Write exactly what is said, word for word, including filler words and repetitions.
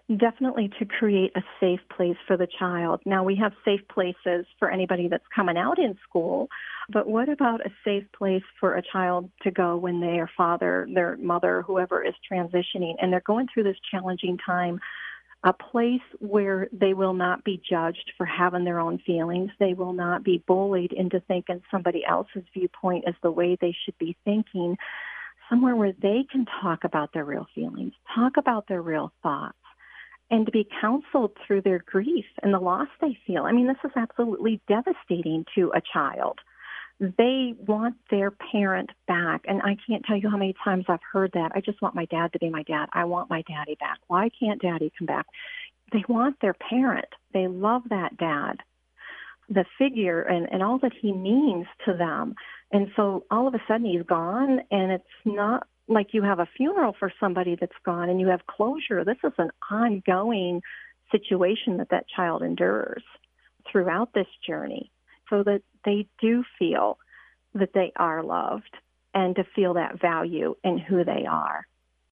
Definitely to create a safe place for the child. Now, we have safe places for anybody that's coming out in school, but what about a safe place for a child to go when their father, their mother, whoever is transitioning, and they're going through this challenging time, a place where they will not be judged for having their own feelings. They will not be bullied into thinking somebody else's viewpoint is the way they should be thinking. Somewhere where they can talk about their real feelings, talk about their real thoughts, and to be counseled through their grief and the loss they feel. I mean, this is absolutely devastating to a child. They want their parent back, and I can't tell you how many times I've heard that. I just want my dad to be my dad. I want my daddy back. Why can't daddy come back? They want their parent. They love that dad, the figure, and, and all that he means to them. And so all of a sudden he's gone, and it's not like you have a funeral for somebody that's gone and you have closure. This is an ongoing situation that that child endures throughout this journey, so that they do feel that they are loved and to feel that value in who they are.